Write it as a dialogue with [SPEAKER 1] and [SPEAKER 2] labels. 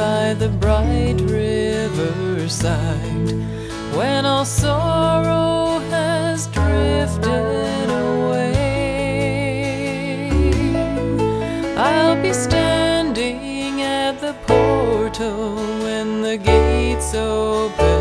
[SPEAKER 1] by the bright riverside, when all sorrow has drifted away. I'll be standing at the portal when the gates open,